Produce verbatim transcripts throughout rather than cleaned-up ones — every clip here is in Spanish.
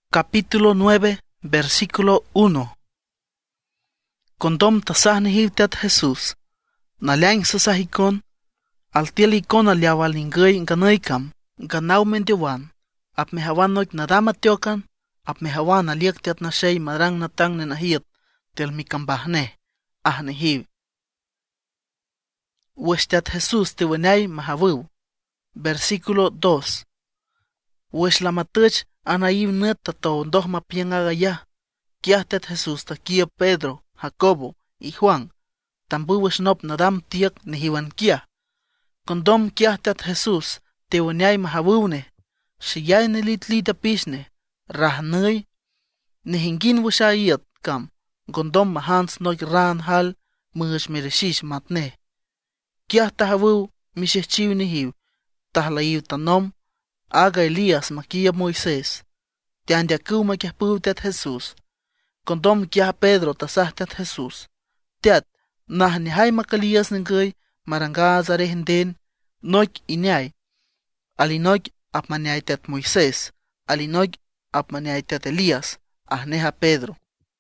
Capítulo nueve, versículo uno. Condom tasah nihiltet Jesús. Nalang sasahikon. Altiel ikon aliawal ningay ganaykam. Ganaw mendiwan. Ap mehawanoik nadamatyokan. Ap mehawan aliaktiat na shay marang natang nenahiyat. Tel mikambahne. Ah nehiv. Westiat Jesús te wenay mahawiw. Versículo dos. Wesh la matuch anaiv net tato dos mapiang agaya. Kiahtet Jesús takia Pedro, Jacobo y Juan. Tambu wesh nop nadam tiak nehiwan kia. Condom kiahtet Jesús te wenay mahawiwne. Shiyay nelitlita pishne. Rahnay. Nehingin wesh ayat kam. Gondom mahans noik ran hal mush mereshish matne. Kiah tahawiw mishechiw nehiw. Tahlaiw tanom. Aga Elías makia Moisés. Tiandiaku makiahputet Jesús. Condom kia Pedro tasahtet Jesús. Tiat, nah nihay makalías nengay marangaz arehenden, noik inyay. Alinoik apmaniaitet Moisés, alinoik apmaniaitet Elías, ahneha Pedro.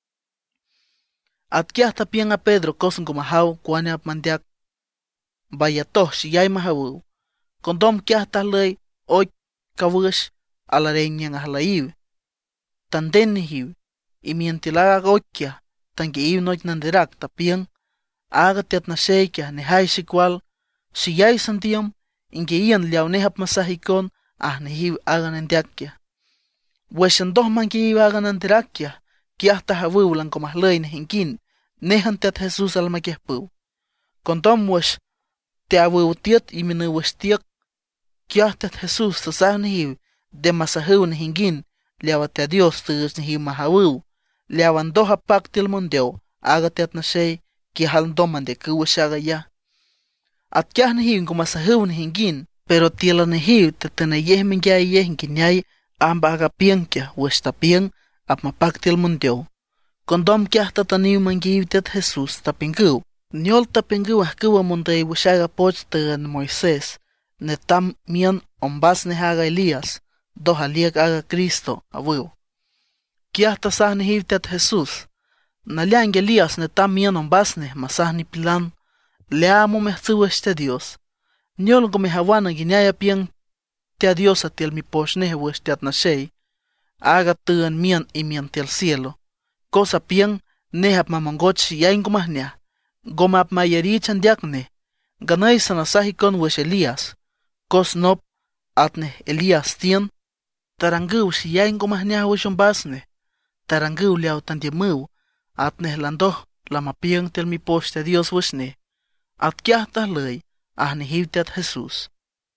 At kia tapian a Pedro kosen gumahaw kuane apmandiak. Bayatoh shiyay mahawu. Condom kia tahlay oik kawish alarenyang ahlaiv. Tanden nehiw. Imientilaga goikya. Tangiiw noik nandirak tapiang. Agatiat na sheikya nehay shikwal. Shiyay sandiam. Ingeian liawnehap masahikon. Ah nehiw aganandiakya. Weshandoh mangiiw aganandirakya. Kiah tahawiw lang kumahlay nehingin. Nehantiat Jesús almakiahpuw. Condom wesh. Teawiw tiat iminuwesh tiak. Kiahtet Jesús tasah nehiw, de masahiw nehingin, liawate a Dios tus nehiw mahawiw, liawandoha pak til mondeo, agatiat na shay, kiahaldoman de kuwashagaya. At kiah nehiw kumasahiw nehingin, pero tila nehiw tetenayeh mingyayeh nginyay, amba agapiangkya, westapiang, ap mapak til mondeo. Condom kiah tataniw mangiw tet Jesús tapinguw, nyol tapinguw ahkuwa monday washaga poch tegan Moisés, netam mian ombas nehaga Elías, dos aliak aga Cristo, awiw. Kiah tasah nehivtet Jesús. Nalyang Elías netam mian ombas ne masah ni pilan, leamo mehzuweste Dios. Nyol gomehawana ginyaya piang tia Dios atil mi poshne westiat na shay, aga tuan mian y mian til cielo. Cosa piang nehap mamongot shiyain gomahnya, gomap mayerichan diakne, ganay sa nasahikon wesh Elías. Kos nop atne Elías tien, taranguw shiyain gomahnya wishon basne, taranguw liaw tandiamuw, atne landoh lamapiang tel mi poste Dios wishne, at kiah tahlay, ahne hivtet Jesús.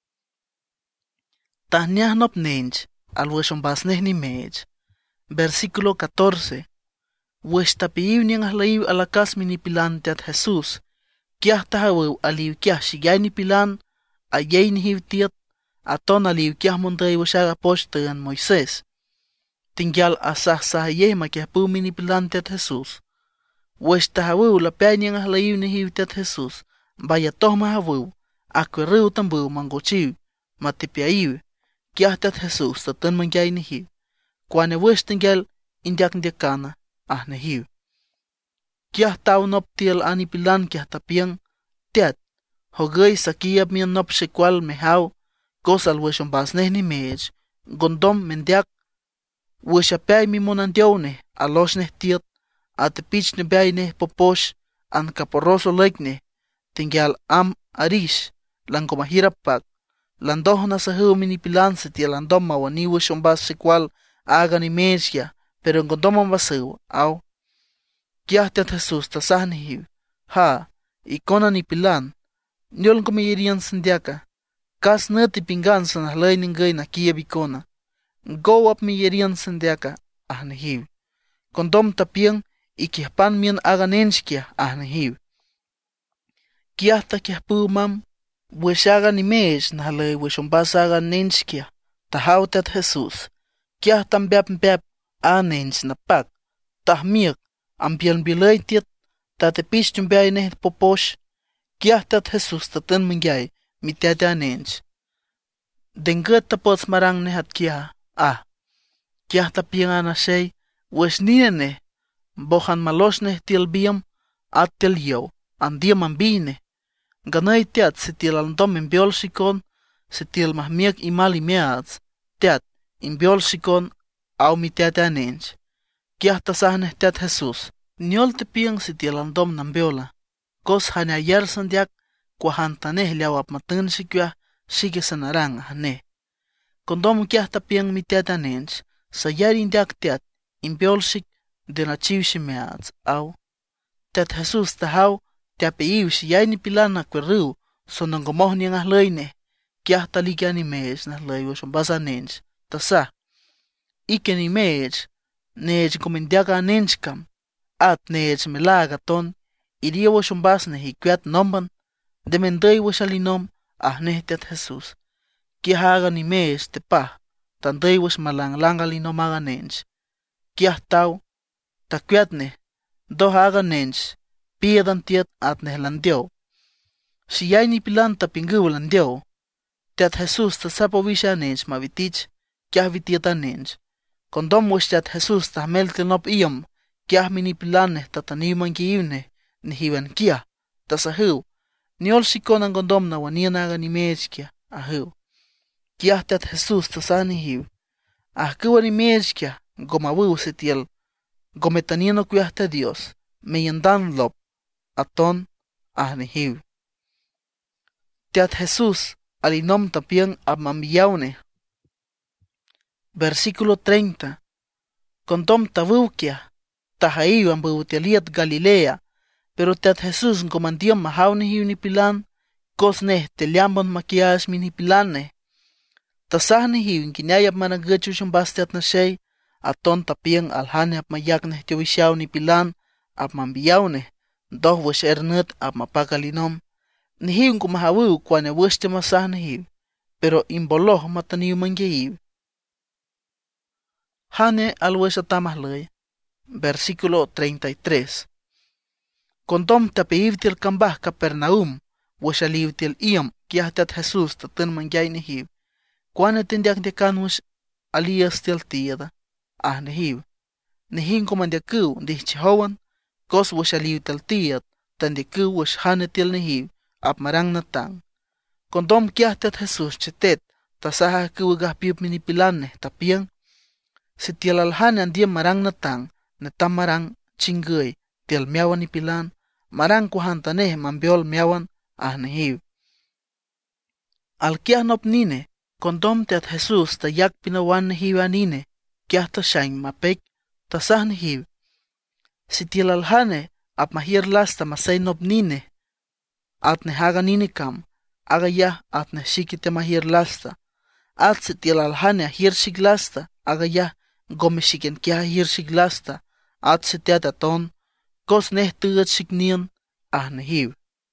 Tahniah nop nench, al wishon basne ni mej. Versículo catorce. Wish tapiiw niang ahlaiw alakas minipilan tet Jesús, kiah tahawiw aliw kiah shiyay ni pilan, ayay nihiw tiat, aton aliw kiah monday washaga poshtagan Moisés. Tingyal asah sahayeh makiahpuw minipilan tet Jesús. Wesh tahawiw lapay niyang ahlayiw nihiw tet Jesús, bayatoh mahawiw, akweriw tambuw mangochiw, matipiaiw, kiah tet Jesús tatan mangyay nihiw. Kwane wesh tingyal indyak ndiakana, ah nehiw. Kiah taw nop tiel anipilan kiah tapiang, tiat, hogay sakiyap mian nop shekwal mehaw, kosal weshon basneh ni mej, gondom mendiak, weshapay mi monandiawne, alosneh tiat, at pich ne bayneh poposh, an kaporoso lekne, tingyal am arish, lang kumahirapak, landoh na sahiw minipilan se tiel andom mawani weshon bas shekwal, aga ni mejya, pero gondom ang basiw, aw. Kiah tet Jesús tasah nehiw, ha, ikona ni pilan, nyol kumiyirian sandiaka, kas nati pingan san ahlay ningay na kia bikona, go up miyirian sandiaka, ah nehiw. Condom tapiang, ikihpan mian aga nenshkia, ah nehiw. Kiah ta kiahpu mam, weshaga ni mej na halay weshombas aga nenshkia, tahaw tet Jesús, kiah tambiap mbiap, a nensh na pak, tahmiak, ambian bilay tiat, tatepis tumbiay neh poposh, kiah tet Jesús tatan mangyay, mitiata nench. Dengat tapots marang nehat kiah, ah. kiah tapiang anashay, wesh ninene, bohan maloshne til biam, at til yo, andiam ambine. Ganay tiat si til aldom in biolshikon, si til mahmiak imali meads, tiat, in biolshikon, au mi tiat anench. Kiah tasahne tiat Jesus, niol te piang si til aldom nambiola, kos hane ayar sandiak, kwahantaneh liawap matun shikwah, shike sanarang hane. Kondom kiah tapiang mi tiat anench, sayar indiak tiat, in biolshik, de na chiwshi meads, au. Tiat Jesus tahau, tiapeiw shiyay ni pilana kwerriw, sonangomoh ni ang layne, kiah taligyan ni meej na lay was basa nench, tasa. Ike ni meej, neej komendiaga nench kam, at neej melaga ton, iria was bas ne hikwat nomban, de menday was alinom, ah nehtiat Jesus. Kiah haga ni meej te pa, tanday was malang langa linomaga nench. Kiah tau, takwat ne, do haga nench, piedan tiat at nehlandio. Si yay ni pilan tapingu landio, tiat Jesus ta sapo visha nench mavitich, kiah vitiata nench. Kondom wish tiat Jesus ta melte nop iom, kiah mini pilane tataniman kiivne, ni hivan kiah, ta sahiw. Niol sikon ang kondom na wanianaga ni mejkia, ahiw. Kiah tiat Jesus ta sani hiv. Ah kuwa ni mejkia, gomawu setiel, gometaniano kuah te Dios, meyandan lop, aton, ah ni hiv. Tiat Jesus, alinom tapiang abmambiyaune. Versículo treinta. Condom tavukia, tahaiu ambuteliat Galilea, pero tiat Jesus comandiam mahauni hiu ni pilan, kosne teliambon makias mini pilane. Tasahni hiu inkinyayap managachu shumbastiat na shay, aton tapiang alhane ap mayak ne tiwisyaw ni pilan, ap mambiyaune, doh wish ernut ap mapagalinom. Ni hiu kumahawu kwane wish te masahni hiu, pero imboloh mataniu mangihiu. Hane alwish atamahlay. Versículo treinta y tres. Condom tapeivtil kambah Capernaum, wish alivtil iam, kiahtat Jesus tatin mangyay ni hiu. Kwane tindiak dekan wish alias til tiada, ah ni hiu. Ni hiu kumandiaku di chihowan, kos wish alivtil tiad, tandiaku wish hane til ni hiu, ap marang natang. Condom kiahtat Jesus chetet, tasaha kuwagah piup minipilane, tapiang. Si tiel alhane andiam marang natang, netam marang chingay, tiel miawan ni pilan, marang kuhantaneh mambiol miawan, ah ni hiu. Al kiah nop nine, kondom tiat Jesus ta yak pinawan ni hiu anine, kiah ta shang mapek, tasah ni hiu. Si tiel alhane, ap mahir lasta masay nop nine, at ne haga nine kam, aga yah at ne shikite mahir lasta, at si tiel alhane ahir shik lasta, aga yah gome shiken kia ahir shik lasta, at si tiat aton, kos neh tugat shik nian, ah ne hiu.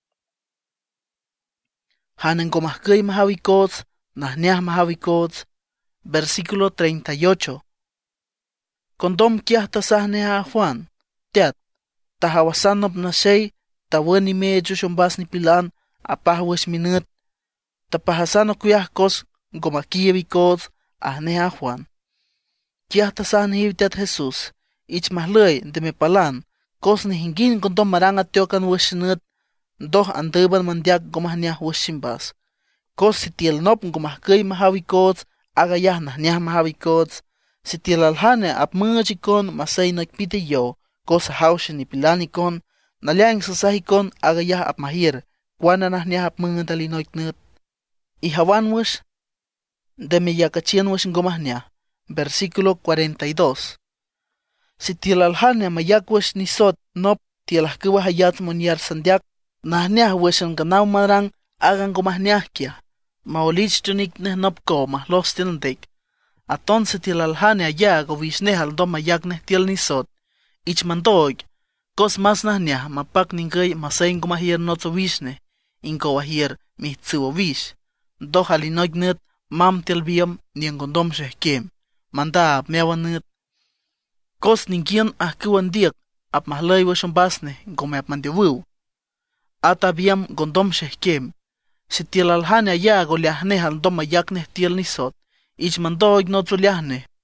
Hanen gomahkay mahawikots, nah neah mahawikots, versículo treinta y ocho. Condom kiah tasah neha Juan, tiat, tahawasanop na shay, tawani medyo shumbas ni pilan, apahwish minut, tapahasano kuyah kos gomakiyabikots, ah neha Juan. Kiah tasah ni hiu tiat Jesus, ich mahlay de me palan, kos ni hingin condom maranga tiokan wishinut, doh andaban mandiak gomahniah wishimbas. Kos si tiel nop gomahkay mahawikots, agayah nahniah mahawikots, si tiel alhane ap mungachikon masay nagpite yo, kos hawshin ni pilanikon, nalyang sasahikon agayah ap mahir, kwana nahniah ap mungadalinoiknut. Ihawan wish, de me yakachien wish gomahniah. Versículo cuarenta y dos. Si tiel alhane mayak wish ni sot nop tiel ahkuwa hayat monyar sandiak, nahniah wish ang ganaw marang agang gomahniah kia, maulich tunik neh nop ko mahlos tilndik. Aton si tiel alhane ayag o vishneh aldom mayak neh tiel ni sot, ich mandoig, kos mas nahniah mapak ningay masayin gomahir notso vishneh, inko wahir mihtsuwa vish, do halinoig net mam tiel biam niyang gondom shehkem. Manda ap meawanut. Kos ningyan ahkuwan diak ap mahlay washumbasne gome ap mandiawu. At abiam gondom shehkem. Si tiel alhane ayag o liahneh aldom ayakneh tiel nisot, ich mandoig notso liahneh,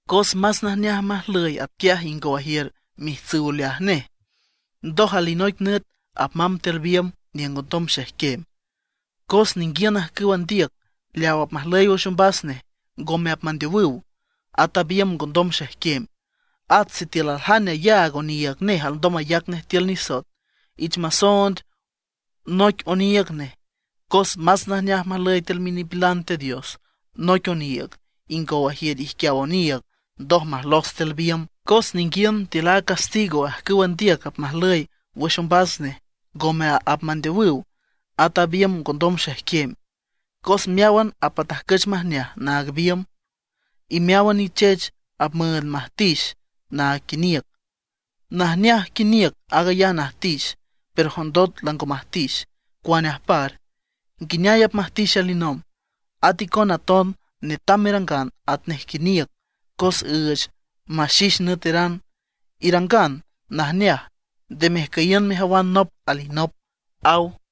Cos mas nah nyah mah lười ap kiah ingo ahir mi tsuliah ne. Doch alinoik net ap mam terbiam niangotom shehkem. Cos ningianah kuan diak liaw ap mah lười basne gome ap mandiwiw. Atabiam gondom shehkem. At si til alhane yag oniak ne aldom ayak ne til nisot. Ich masond noik oniak ne. Cos mas nah nyah mah lười tel minipilante Dios. Noik oniak ingo ahir ihkia oniak. Doch mah los tel biam. Cos ningian tila castigo ah kuan diak ap mah lười basne gome ap mandiwiw. Atabiam gondom shehkem. Cos miawan apatahkech mah nyah na agbiam. Y miawan ichech ap mud mah tish na kiniak. Nah nyah kiniak agaya nah tish, pero hondot lango mah tish, kuane ahpar. Kinyayap mah tish alinom. Atikon aton netamerangan at neh kiniak, cos uch mashish neteran. Irangan nah nyah, de mehkayan mehawan nop alinop, au